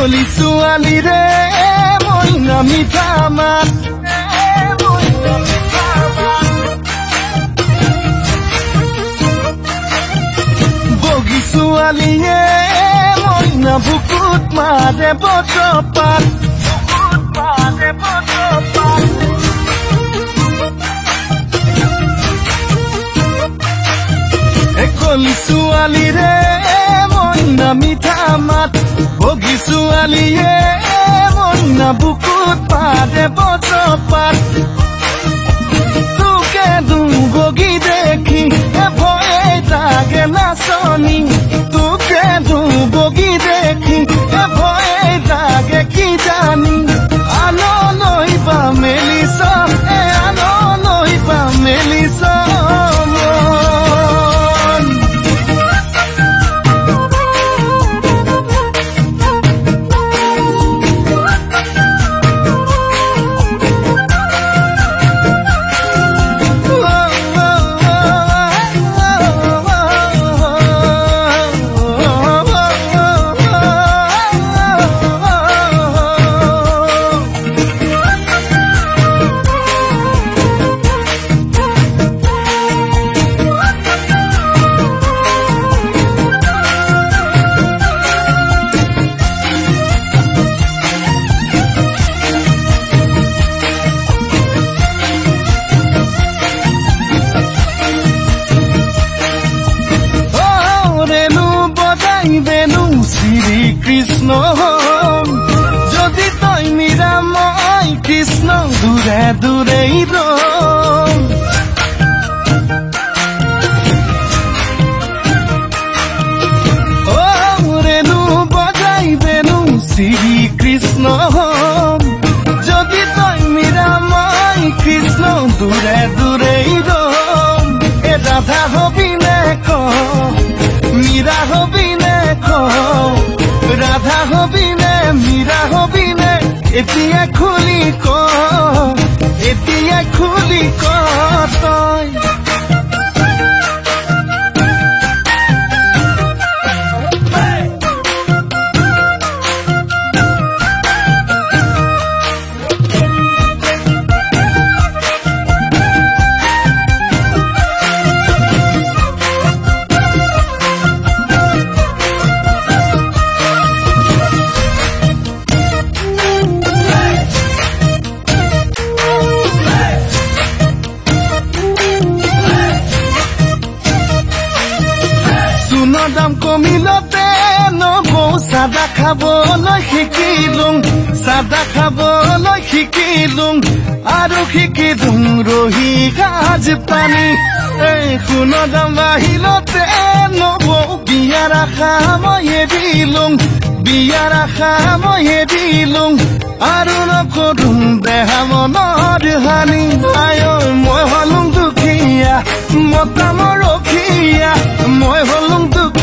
কলি ছোৱালী ৰে মইনা মিঠা মাত বগী ছোৱালীয়ে মইনা বুকুত মাৰে বটপাত কলি ছোৱালী ৰে মইনা মিঠা মাত বগী ছোৱালীয়ে মইনা বুকুত মাৰে বটপাত তোকে বগী দেখি ভয়ে লাগে নাচনি তোকে বগী দেখি ভয়ে লাগে কি জানি আনো নইবা মেলিছ আনো নইবা মেলিছ শ্রী কৃষ্ণ যদি তই মীরা মই কৃষ্ণ দূরে দূরেই রম ও রেণু বজাই বেনু শ্রী কৃষ্ণ যদি তই মীরা মই কৃষ্ণ দূরে দূরেই রম এ রাধা হবি নে ক মীরা হবি নে রাধা হবি নে মীরা হবি নে এতিয়া খুলি ক তই দাম কমিলতে নবৌ চাদা খাবলৈ শিকিলুং আৰু শিকিলুং ৰহি গাজ পানী সোণ দাম বাহিলতে নবৌ বিয়াৰ আশা মই এৰিলুং আৰু নকৰুং দেহা মনৰ হানি আয় মই হলুং দুখীয়া মতা মোৰ ৰখীয়া মই হলুং